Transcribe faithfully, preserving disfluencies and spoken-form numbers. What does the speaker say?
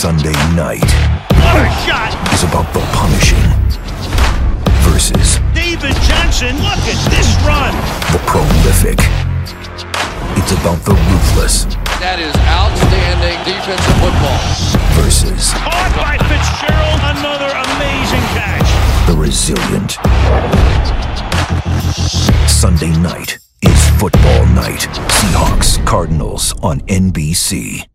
Sunday night What a shot! is about the punishing versus David Johnson, look at this run! the prolific. It's about the ruthless That is outstanding defensive football. versus Caught by Fitzgerald, another amazing catch. the resilient. Sunday night is football night. Seahawks, Cardinals on N B C.